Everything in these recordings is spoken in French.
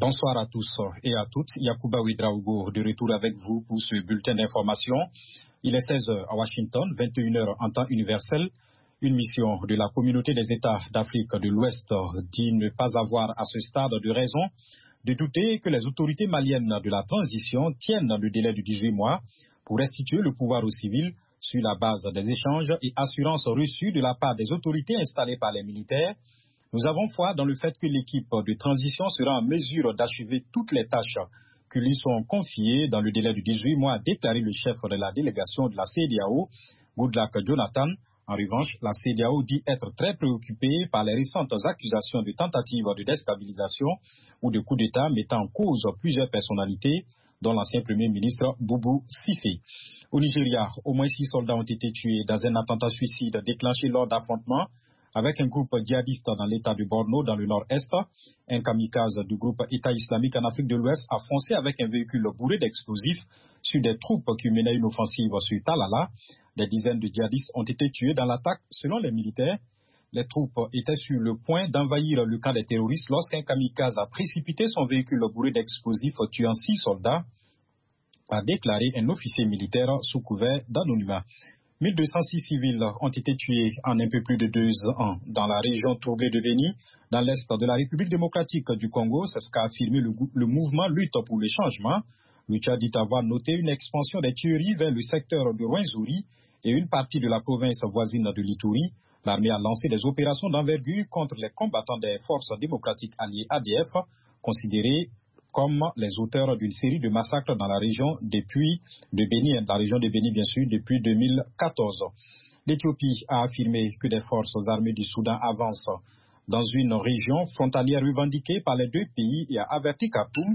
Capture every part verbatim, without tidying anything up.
Bonsoir à tous et à toutes. Yacouba Ouedraogo de retour avec vous pour ce bulletin d'information. Il est seize heures à Washington, vingt et une heures en temps universel. Une mission de la communauté des États d'Afrique de l'Ouest dit ne pas avoir à ce stade de raison de douter que les autorités maliennes de la transition tiennent le délai de dix-huit mois pour restituer le pouvoir aux civils sur la base des échanges et assurances reçues de la part des autorités installées par les militaires. Nous avons foi dans le fait que l'équipe de transition sera en mesure d'achever toutes les tâches qui lui sont confiées dans le délai de dix-huit mois, a déclaré le chef de la délégation de la C D A O, Goodluck Jonathan. En revanche, la C D A O dit être très préoccupée par les récentes accusations de tentatives de déstabilisation ou de coup d'État mettant en cause plusieurs personnalités, dont l'ancien Premier ministre Boubou Cissé. Au Nigeria, au moins six soldats ont été tués dans un attentat suicide déclenché lors d'affrontements avec un groupe djihadiste dans l'état de Borno, dans le nord-est. Un kamikaze du groupe État islamique en Afrique de l'Ouest a foncé avec un véhicule bourré d'explosifs sur des troupes qui menaient une offensive sur Talala. Des dizaines de djihadistes ont été tués dans l'attaque. Selon les militaires, les troupes étaient sur le point d'envahir le camp des terroristes lorsqu'un kamikaze a précipité son véhicule bourré d'explosifs, tuant six soldats, a déclaré un officier militaire sous couvert d'anonymat. mille deux cent six civils ont été tués en un peu plus de deux ans dans la région troublée de Béni, dans l'est de la République démocratique du Congo. C'est ce qu'a affirmé le, le mouvement Lutte pour le changement. Le Tchad dit avoir noté une expansion des tueries vers le secteur de Rwenzori et une partie de la province voisine de l'Ituri. L'armée a lancé des opérations d'envergure contre les combattants des forces démocratiques alliées A D F, considérés comme les auteurs d'une série de massacres dans la région depuis de Béni, dans la région de Béni bien sûr, depuis deux mille quatorze. L'Éthiopie a affirmé que des forces armées du Soudan avancent dans une région frontalière revendiquée par les deux pays et a averti Khartoum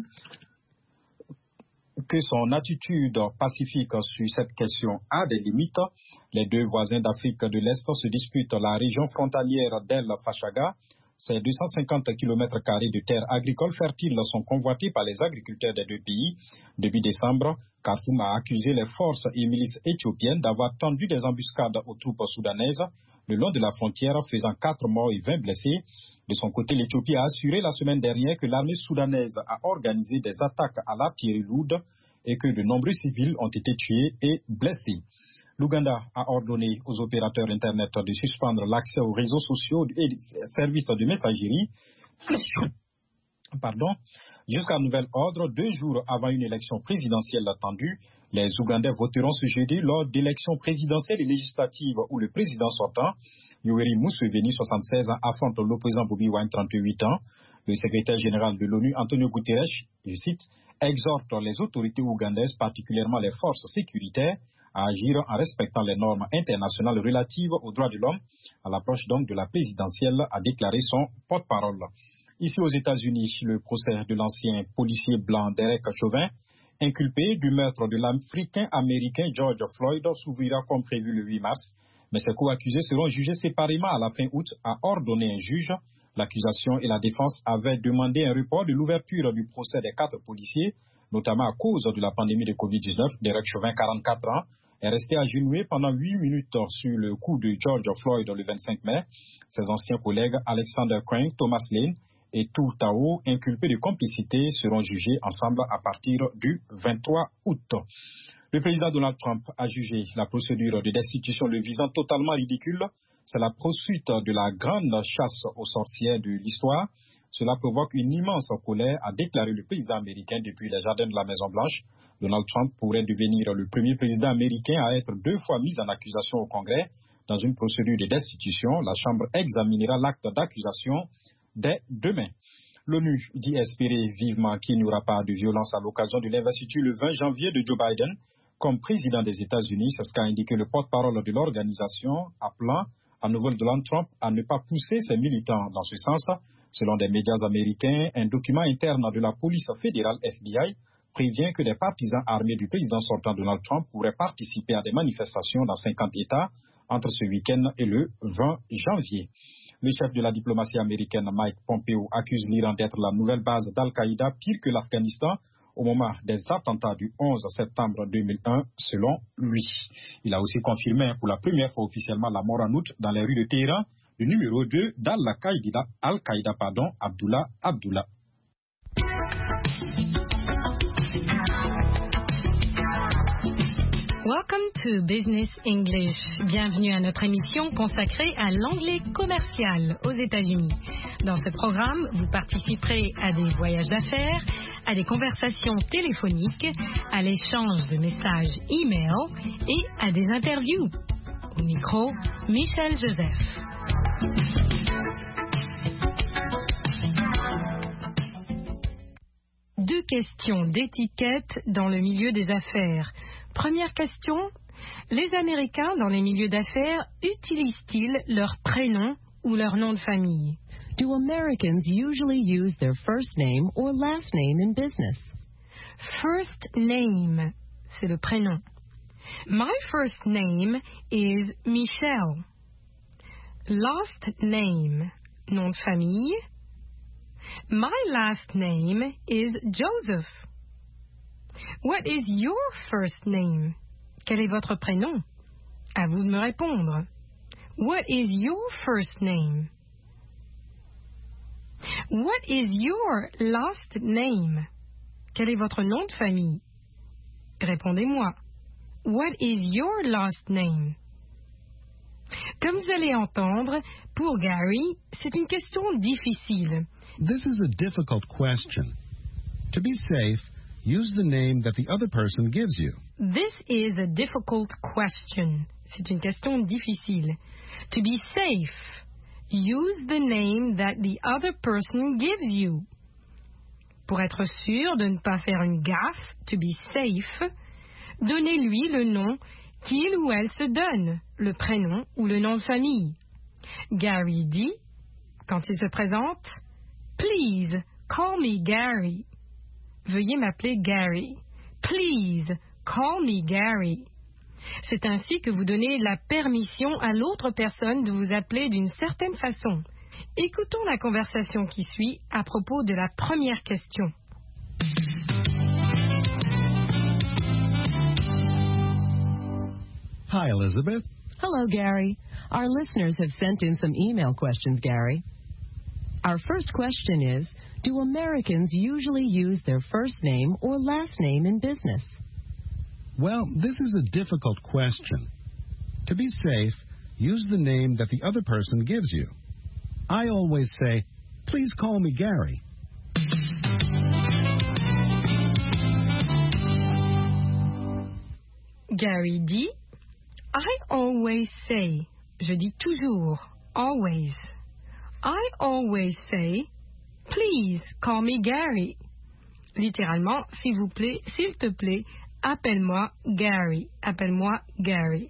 que son attitude pacifique sur cette question a des limites. Les deux voisins d'Afrique de l'Est se disputent la région frontalière d'El Fashaga. Ces deux cent cinquante kilomètres carrés de terres agricoles fertiles sont convoités par les agriculteurs des deux pays. Début décembre, Khartoum a accusé les forces et milices éthiopiennes d'avoir tendu des embuscades aux troupes soudanaises le long de la frontière, faisant quatre morts et vingt blessés. De son côté, l'Éthiopie a assuré la semaine dernière que l'armée soudanaise a organisé des attaques à l'artillerie lourde et que de nombreux civils ont été tués et blessés. L'Ouganda a ordonné aux opérateurs Internet de suspendre l'accès aux réseaux sociaux et services de messagerie Pardon, jusqu'à nouvel ordre, deux jours avant une élection présidentielle attendue. Les Ougandais voteront ce jeudi lors d'élections présidentielles et législatives où le président sortant, Yoweri Museveni, soixante-seize ans, affronte l'opposant Bobi Wine, trente-huit ans. Le secrétaire général de l'ONU, Antonio Guterres, je cite, exhorte les autorités ougandaises, particulièrement les forces sécuritaires, à agir en respectant les normes internationales relatives aux droits de l'homme, à l'approche donc de la présidentielle, a déclaré son porte-parole. Ici aux États-Unis, le procès de l'ancien policier blanc Derek Chauvin, inculpé du meurtre de l'Africain-Américain George Floyd, s'ouvrira comme prévu le huit mars, mais ses co-accusés seront jugés séparément à la fin août, a ordonné un juge. L'accusation et la défense avaient demandé un report de l'ouverture du procès des quatre policiers, notamment à cause de la pandémie de covid dix-neuf. Derek Chauvin, quarante-quatre ans, est resté agenouillé pendant huit minutes sur le cou de George Floyd le vingt-cinq mai. Ses anciens collègues Alexander Crank, Thomas Lane et Tou Tao, inculpés de complicité, seront jugés ensemble à partir du vingt-trois août. Le président Donald Trump a jugé la procédure de destitution le visant totalement ridicule. C'est la poursuite de la grande chasse aux sorcières de l'histoire. Cela provoque une immense colère, a déclaré le président américain depuis les jardins de la Maison-Blanche. Donald Trump pourrait devenir le premier président américain à être deux fois mis en accusation au Congrès. Dans une procédure de destitution, la Chambre examinera l'acte d'accusation dès demain. L'ONU dit espérer vivement qu'il n'y aura pas de violence à l'occasion de l'investiture le vingt janvier de Joe Biden comme président des États-Unis. C'est ce qu'a indiqué le porte-parole de l'organisation, appelant à nouveau Donald Trump à ne pas pousser ses militants dans ce sens. Selon des médias américains, un document interne de la police fédérale F B I prévient que des partisans armés du président sortant Donald Trump pourraient participer à des manifestations dans cinquante États entre ce week-end et le vingt janvier. Le chef de la diplomatie américaine, Mike Pompeo, accuse l'Iran d'être la nouvelle base d'Al-Qaïda, pire que l'Afghanistan, au moment des attentats du onze septembre deux mille un, selon lui. Il a aussi confirmé pour la première fois officiellement la mort en août dans les rues de Téhéran du numéro deux d'Al-Qaïda, Al-Qaïda, pardon, Abdullah Abdullah. Welcome to Business English. Bienvenue à notre émission consacrée à l'anglais commercial aux États-Unis. Dans ce programme, vous participerez à des voyages d'affaires, à des conversations téléphoniques, à l'échange de messages e-mail et à des interviews. Au micro, Michel Joseph. Deux questions d'étiquette dans le milieu des affaires. Première question, les Américains dans les milieux d'affaires utilisent-ils leur prénom ou leur nom de famille? Do Americans usually use their first name or last name in business? First name, c'est le prénom. My first name is Michelle. Last name, nom de famille. My last name is Joseph. What is your first name? Quel est votre prénom? À vous de me répondre. What is your first name? What is your last name? Quel est votre nom de famille? Répondez-moi. What is your last name? Comme vous allez entendre, pour Gary, c'est une question difficile. This is a difficult question. To be safe, use the name that the other person gives you. This is a difficult question. C'est une question difficile. To be safe, use the name that the other person gives you. Pour être sûr de ne pas faire une gaffe, to be safe, donnez-lui le nom qu'il ou elle se donne, le prénom ou le nom de famille. Gary dit, quand il se présente, Please, call me Gary. Veuillez m'appeler Gary. Please, call me Gary. C'est ainsi que vous donnez la permission à l'autre personne de vous appeler d'une certaine façon. Écoutons la conversation qui suit à propos de la première question. Hi, Elizabeth. Hello, Gary. Our listeners have sent in some email questions, Gary. Our first question is, do Americans usually use their first name or last name in business? Well, this is a difficult question. To be safe, use the name that the other person gives you. I always say, please call me Gary. Gary dit, I always say, je dis toujours, always. I always say, please call me Gary. Littéralement, s'il vous plaît, s'il te plaît, appelle-moi Gary. Appelle-moi Gary.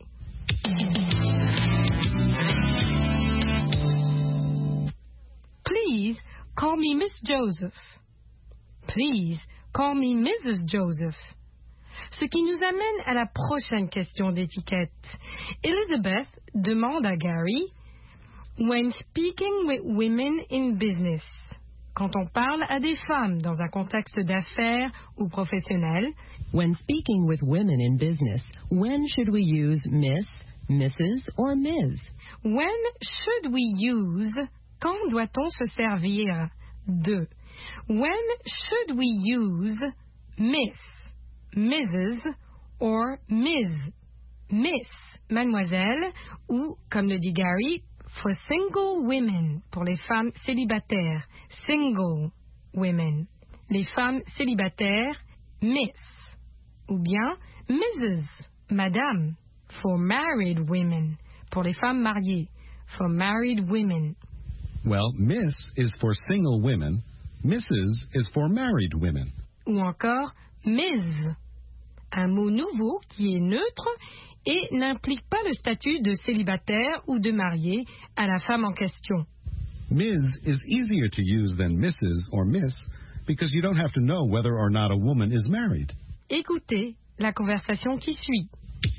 Please call me Miss Joseph. Please call me Missus Joseph. Ce qui nous amène à la prochaine question d'étiquette. Elizabeth demande à Gary, when speaking with women in business, quand on parle à des femmes dans un contexte d'affaires ou professionnel, when speaking with women in business, when should we use Miss, Missus or Miz? When should we use, quand doit-on se servir de? When should we use Miss, Missus or Miz? Miss, mademoiselle, ou, comme le dit Gary, for single women, pour les femmes célibataires, single women. Les femmes célibataires, Miss. Ou bien Missus, madame, for married women, pour les femmes mariées, for married women. Well, Miss is for single women, Missus is for married women. Ou encore Miz, un mot nouveau qui est neutre et n'implique pas le statut de célibataire ou de marié à la femme en question. Miz is easier to use than Missus or Miss because you don't have to know whether or not a woman is married. Écoutez la conversation qui suit.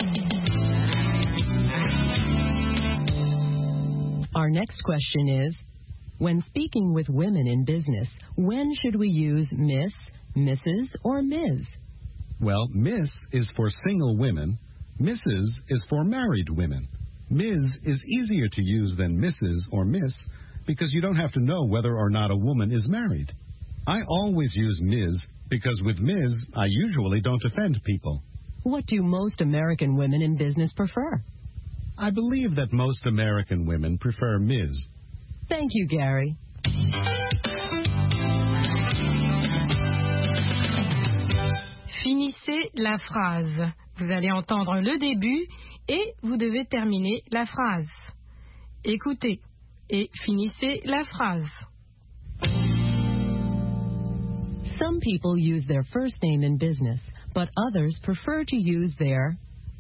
Our next question is, when speaking with women in business, when should we use Miss, Missus or Miz? Well, Miss is for single women, Missus is for married women. Miz is easier to use than Missus or Miss because you don't have to know whether or not a woman is married. I always use Miz because with Miz, I usually don't offend people. What do most American women in business prefer? I believe that most American women prefer Miz. Thank you, Gary. Finissez la phrase. Vous allez entendre le début et vous devez terminer la phrase. Écoutez et finissez la phrase. Some people use their first name in business, but others prefer to use their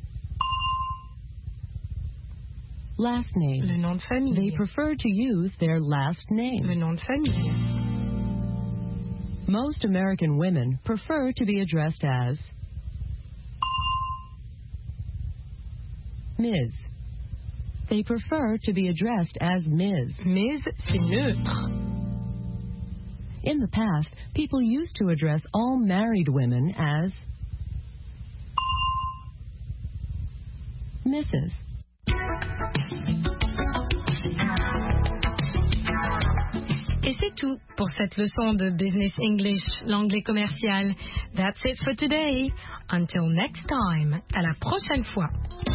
last name. Le nom de famille. They prefer to use their last name. Le nom de famille. Most American women prefer to be addressed as Miz. They prefer to be addressed as Miz. Miz, c'est neutre. In the past, people used to address all married women as Missus Et c'est tout pour cette leçon de Business English, l'anglais commercial. That's it for today. Until next time. À la prochaine fois.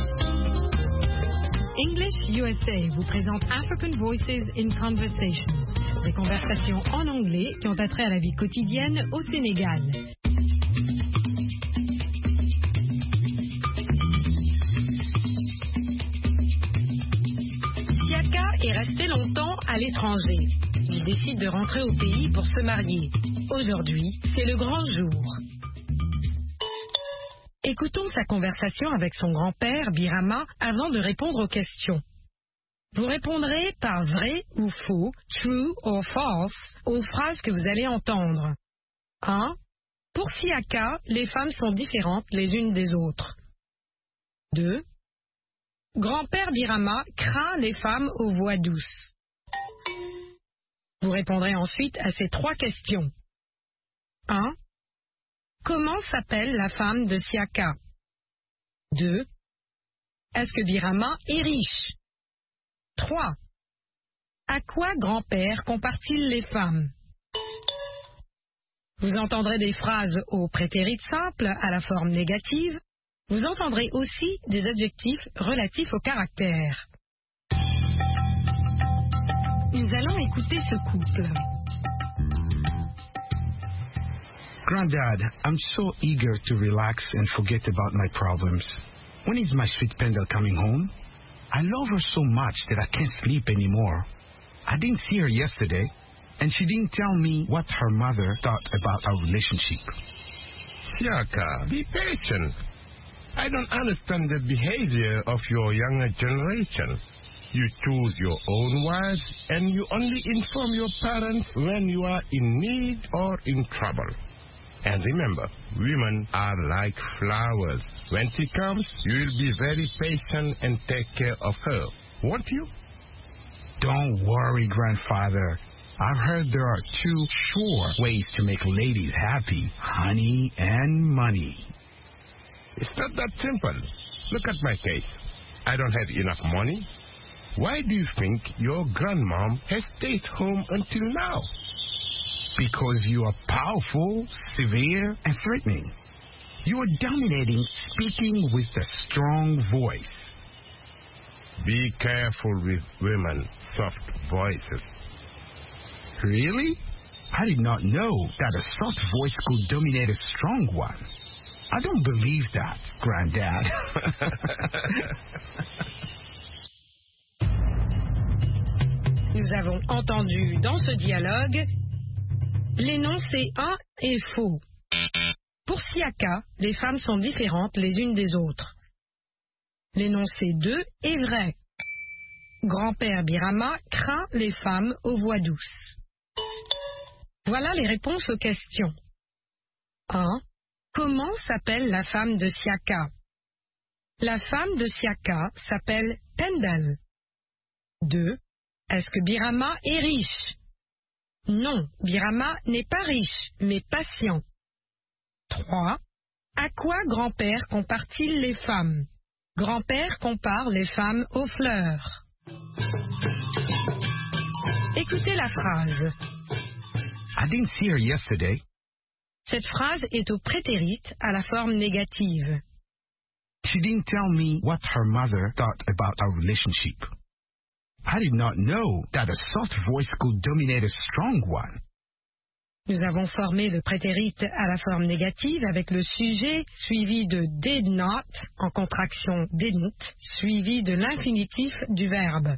English U S A vous présente African Voices in Conversation. Des conversations en anglais qui ont attrait à la vie quotidienne au Sénégal. Siaka est resté longtemps à l'étranger. Il décide de rentrer au pays pour se marier. Aujourd'hui, c'est le grand jour. Écoutons sa conversation avec son grand-père, Birama, avant de répondre aux questions. Vous répondrez par vrai ou faux, true or false, aux phrases que vous allez entendre. un. Pour Siaka, les femmes sont différentes les unes des autres. deux. Grand-père Birama craint les femmes aux voix douces. Vous répondrez ensuite à ces trois questions. un. Comment s'appelle la femme de Siaka? deux. Est-ce que Birama est riche? trois. À quoi grand-père compare-t-il les femmes? Vous entendrez des phrases au prétérit simple à la forme négative. Vous entendrez aussi des adjectifs relatifs au caractère. Nous allons écouter ce couple. Granddad, I'm so eager to relax and forget about my problems. When is my sweet Pendle coming home? I love her so much that I can't sleep anymore. I didn't see her yesterday, and she didn't tell me what her mother thought about our relationship. Siaka, be patient. I don't understand the behavior of your younger generation. You choose your own wives, and you only inform your parents when you are in need or in trouble. And remember, women are like flowers. When she comes, you will be very patient and take care of her, won't you? Don't worry, Grandfather. I've heard there are two sure ways to make ladies happy, honey and money. It's not that simple. Look at my case. I don't have enough money. Why do you think your grandmom has stayed home until now? Because you are powerful, severe, and threatening. You are dominating, speaking with a strong voice. Be careful with women, soft voices. Really? I did not know that a soft voice could dominate a strong one. I don't believe that, Granddad. Nous avons entendu dans ce dialogue l'énoncé un est faux. Pour Siaka, les femmes sont différentes les unes des autres. L'énoncé deux est vrai. Grand-père Birama craint les femmes aux voix douces. Voilà les réponses aux questions. un. Comment s'appelle la femme de Siaka? La femme de Siaka s'appelle Pendle. deux. Est-ce que Birama est riche? Non, Birama n'est pas riche, mais patient. trois. À quoi grand-père compare-t-il les femmes? Grand-père compare les femmes aux fleurs. Écoutez la phrase. I didn't see her yesterday. Cette phrase est au prétérit à la forme négative. She didn't tell me what her mother thought about our relationship. I did not know that a soft voice could dominate a strong one. Nous avons formé le prétérit à la forme négative avec le sujet suivi de did not, en contraction didn't, suivi de l'infinitif du verbe.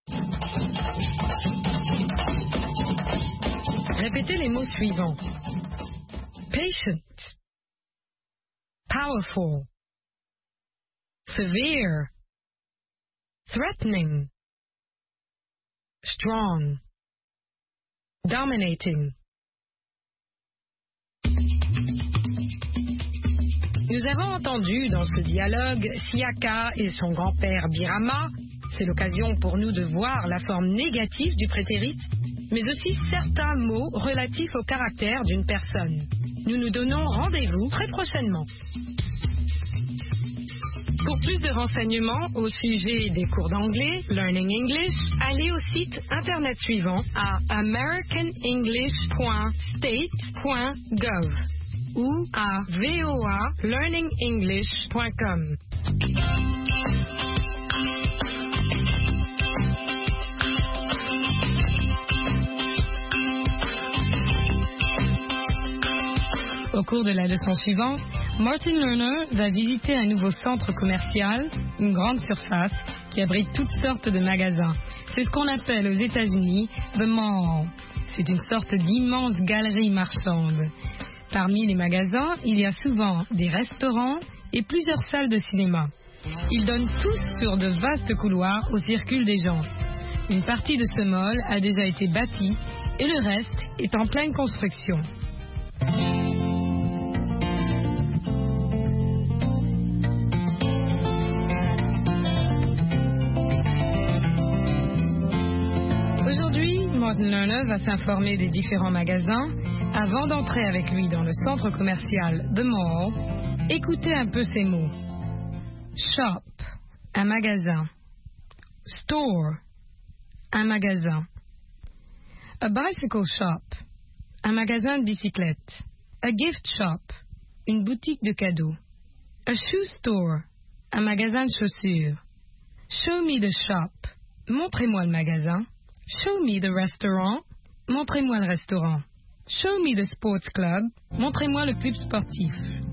Répétez les mots suivants. Patient, powerful, severe, threatening, strong, dominating. Nous avons entendu dans ce dialogue Siaka et son grand-père Birama. C'est l'occasion pour nous de voir la forme négative du prétérit, mais aussi certains mots relatifs au caractère d'une personne. Nous nous donnons rendez-vous très prochainement. Pour plus de renseignements au sujet des cours d'anglais, Learning English, allez au site internet suivant à american english point state point gov ou à v o a learning english point com. Au cours de la leçon suivante, Martin Lerner va visiter un nouveau centre commercial, une grande surface, qui abrite toutes sortes de magasins. C'est ce qu'on appelle aux États-Unis The Mall. C'est une sorte d'immense galerie marchande. Parmi les magasins, il y a souvent des restaurants et plusieurs salles de cinéma. Ils donnent tous sur de vastes couloirs où circulent des gens. Une partie de ce mall a déjà été bâtie et le reste est en pleine construction. Aujourd'hui, Martin Lerner va s'informer des différents magasins. Avant d'entrer avec lui dans le centre commercial The Mall, écoutez un peu ces mots. Shop, un magasin. Store, un magasin. A bicycle shop, un magasin de bicyclettes. A gift shop, une boutique de cadeaux. A shoe store, un magasin de chaussures. Show me the shop, montrez-moi le magasin. Show me the restaurant, montrez-moi le restaurant. Show me the sports club, montrez-moi le club sportif.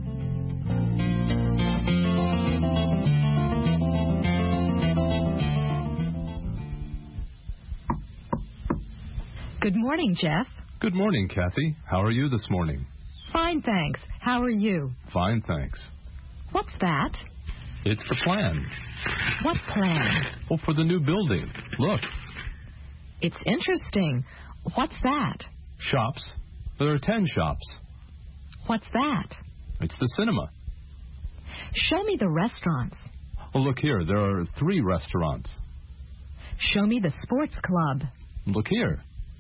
Good morning, Jeff. Good morning, Kathy. How are you this morning? Fine, thanks. How are you? Fine, thanks. What's that? It's the plan. What plan? Oh, for the new building. Look. It's interesting. What's that? Shops. There are ten shops. What's that? It's the cinema. Show me the restaurants. Oh, look here. There are three restaurants. Show me the sports club. Look here.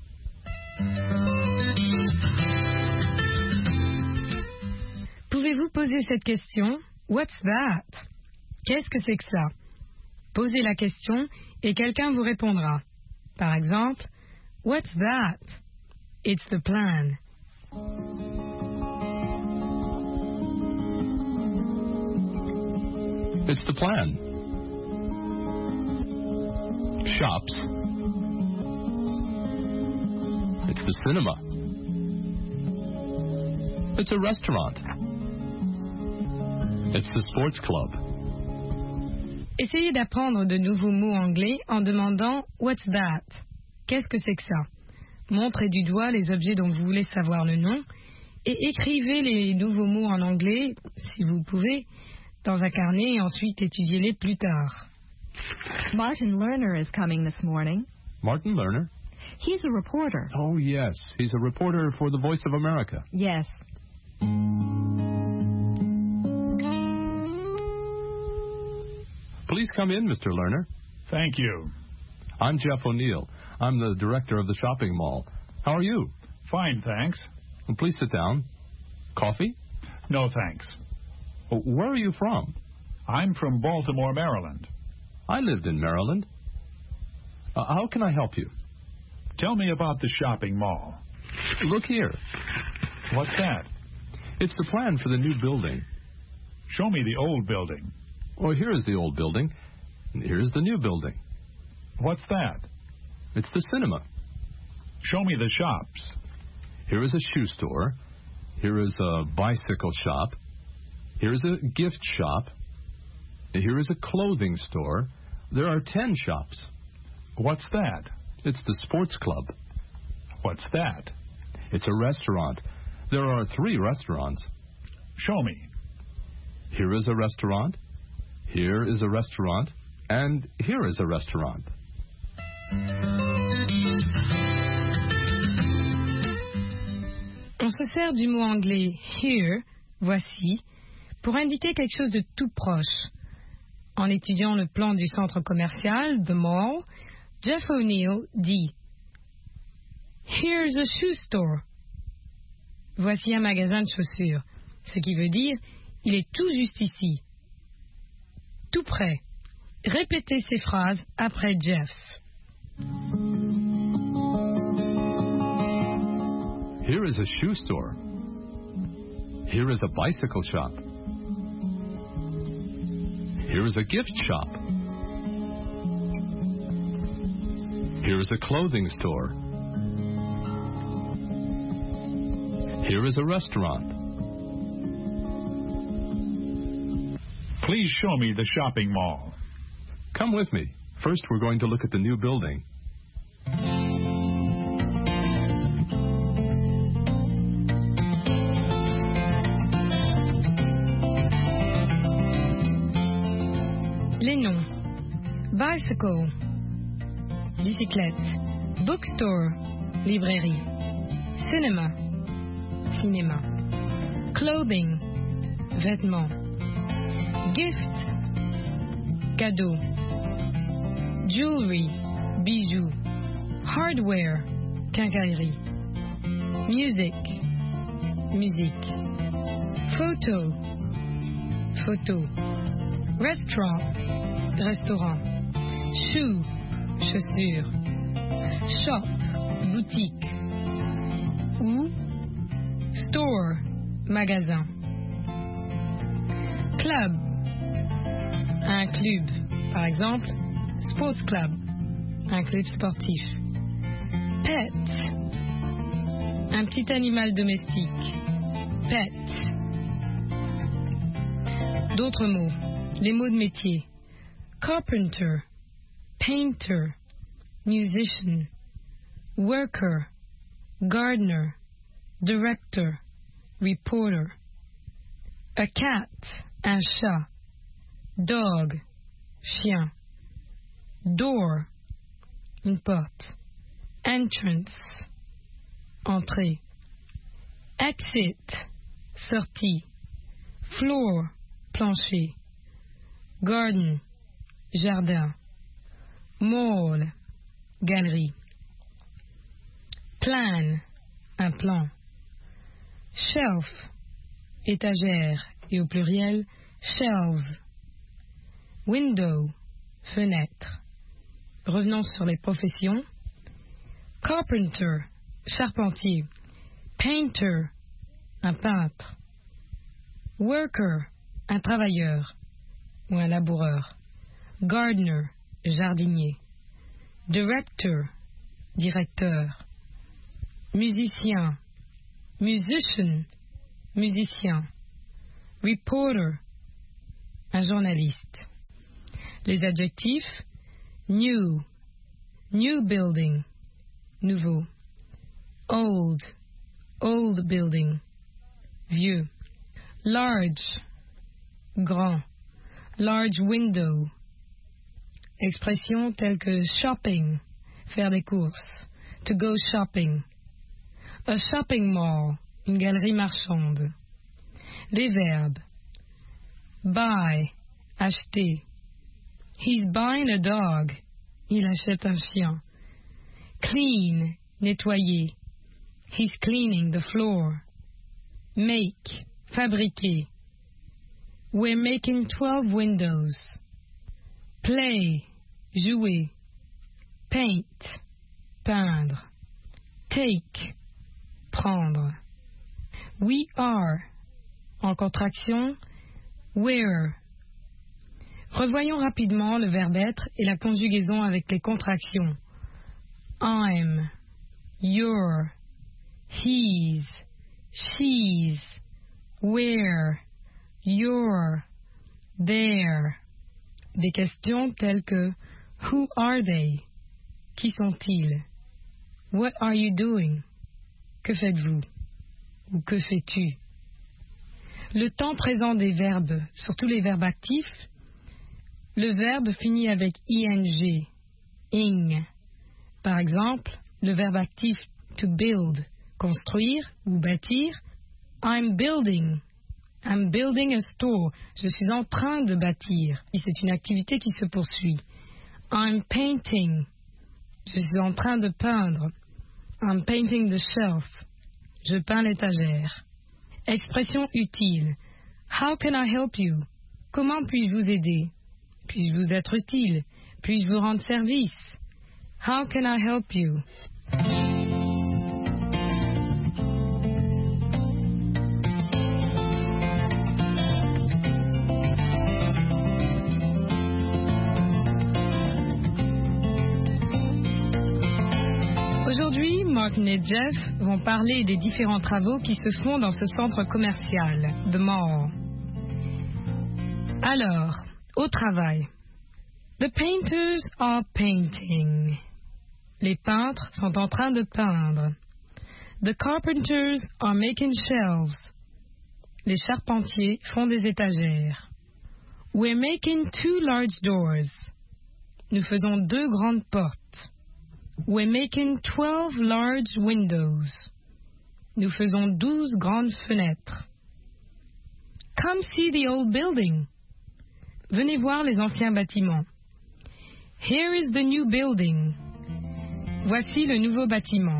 Pouvez-vous poser cette question? What's that? Qu'est-ce que c'est que ça? Posez la question et quelqu'un vous répondra. Par exemple, what's that? It's the plan. It's the plan. Shops. It's the cinema. It's a restaurant. It's the sports club. Essayez d'apprendre de nouveaux mots anglais en demandant « What's that ?» Qu'est-ce que c'est que ça? Montrez du doigt les objets dont vous voulez savoir le nom et écrivez les nouveaux mots en anglais, si vous pouvez, dans un carnet et ensuite étudiez-les plus tard. Martin Lerner is coming this morning. Martin Lerner? He's a reporter. Oh, yes. He's a reporter for the Voice of America. Yes. Please come in, Mister Lerner. Thank you. I'm Jeff O'Neill. I'm the director of the shopping mall. How are you? Fine, thanks. Well, please sit down. Coffee? No, thanks. Oh, where are you from? I'm from Baltimore, Maryland. I lived in Maryland. Uh, how can I help you? Tell me about the shopping mall. Look here. What's that? It's the plan for the new building. Show me the old building. Well, here is the old building. And here's the new building. What's that? It's the cinema. Show me the shops. Here is a shoe store. Here is a bicycle shop. Here is a gift shop. Here is a clothing store. There are ten shops. What's that? It's the sports club. What's that? It's a restaurant. There are three restaurants. Show me. Here is a restaurant. Here is a restaurant. And here is a restaurant. On se sert du mot anglais here, voici, pour indiquer quelque chose de tout proche. En étudiant le plan du centre commercial, The Mall, Jeff O'Neill dit Here's a shoe store. Voici un magasin de chaussures. Ce qui veut dire il est tout juste ici. Tout près. Répétez ces phrases après Jeff. Here is a shoe store. Here is a bicycle shop. Here is a gift shop. Here is a clothing store. Here is a restaurant. Please show me the shopping mall. Come with me. First, we're going to look at the new building. Les noms. Bicycle, bicyclette. Bookstore, librairie. Cinema, cinéma. Clothing, vêtements. Gift, cadeau. Jewelry, bijoux. Hardware, quincaillerie. Music, musique. Photo, photo. Restaurant, restaurant. Shoe, chaussures. Shop, boutique. Ou store, magasin. Club, un club. Par exemple, sports club, un club sportif. Pet, un petit animal domestique. Pet. D'autres mots. Les mots de métier. Carpenter, painter, musician, worker, gardener, director, reporter. A cat, un chat. Dog, chien. Door, une porte. Entrance, entrée. Exit, sortie. Floor, plancher. Garden, jardin. Mall, galerie. Plan, un plan. Shelf, étagère, et au pluriel, shelves. Window, fenêtre. Revenons sur les professions. Carpenter, charpentier. Painter, un peintre. Worker, un travailleur ou un laboureur. Gardener, jardinier. Director, directeur. Musicien, musician, musicien. Reporter, un journaliste. Les adjectifs: new, new building, nouveau. Old, old building, vieux. Large, grand. Large window. Expressions telles que shopping, faire des courses. To go shopping. A shopping mall, une galerie marchande. Les verbes. Buy, acheter. He's buying a dog. Il achète un chien. Clean, nettoyer. He's cleaning the floor. Make, fabriquer. We're making twelve windows. Play, jouer. Paint, peindre. Take, prendre. We are. En contraction, we're. Revoyons rapidement le verbe être et la conjugaison avec les contractions. I'm, you're, he's, she's, we're, you're, they're. Des questions telles que Who are they? Qui sont-ils? What are you doing? Que faites-vous? Ou que fais-tu? Le temps présent des verbes, surtout les verbes actifs, le verbe finit avec ing, ing. Par exemple, le verbe actif to build, construire ou bâtir, I'm building. I'm building a store. Je suis en train de bâtir. Et c'est une activité qui se poursuit. I'm painting. Je suis en train de peindre. I'm painting the shelf. Je peins l'étagère. Expression utile. How can I help you? Comment puis-je vous aider? Puis-je vous être utile? Puis-je vous rendre service? How can I help you? Aujourd'hui, Martin et Jeff vont parler des différents travaux qui se font dans ce centre commercial, The Mall. Alors, au travail. The painters are painting. Les peintres sont en train de peindre. The carpenters are making shelves. Les charpentiers font des étagères. We're making two large doors. Nous faisons deux grandes portes. We're making twelve large windows. Nous faisons douze grandes fenêtres. Come see the old building. Venez voir les anciens bâtiments. Here is the new building. Voici le nouveau bâtiment.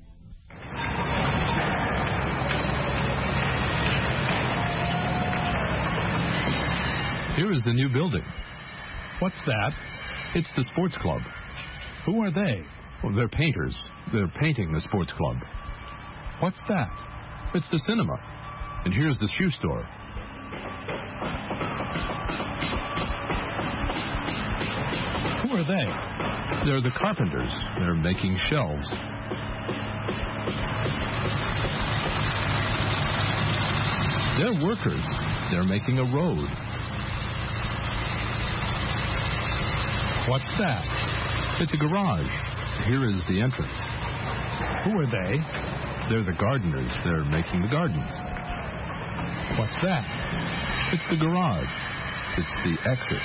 Here is the new building. What's that? It's the sports club. Who are they? Well, they're painters. They're painting the sports club. What's that? It's the cinema. And here's the shoe store. Who are they? They're the carpenters. They're making shelves. They're workers. They're making a road. What's that? It's a garage. Here is the entrance. Who are they? They're the gardeners. They're making the gardens. What's that? It's the garage. It's the exit.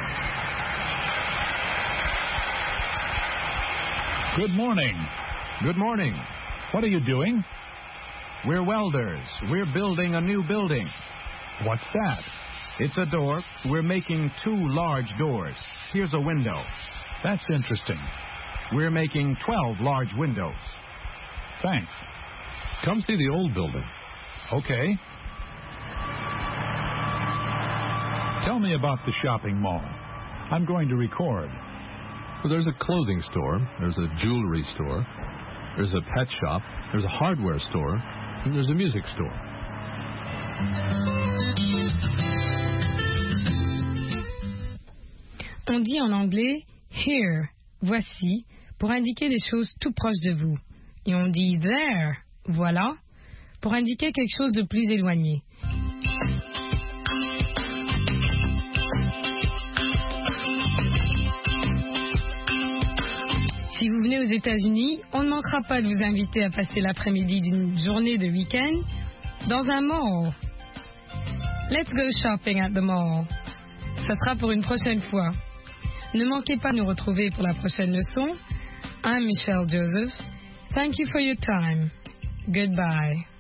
Good morning. Good morning. What are you doing? We're welders. We're building a new building. What's that? It's a door. We're making two large doors. Here's a window. That's interesting. We're making twelve large windows. Thanks. Come see the old building. Okay. Tell me about the shopping mall. I'm going to record. Well, there's a clothing store. There's a jewelry store. There's a pet shop. There's a hardware store. And there's a music store. On dit en anglais here, voici, pour indiquer des choses tout proches de vous. Et on dit there, voilà, pour indiquer quelque chose de plus éloigné. Si vous venez aux États-Unis, on ne manquera pas de vous inviter à passer l'après-midi d'une journée de week-end dans un mall. Let's go shopping at the mall. Ça sera pour une prochaine fois. Ne manquez pas de nous retrouver pour la prochaine leçon. I'm Michelle Joseph. Thank you for your time. Goodbye.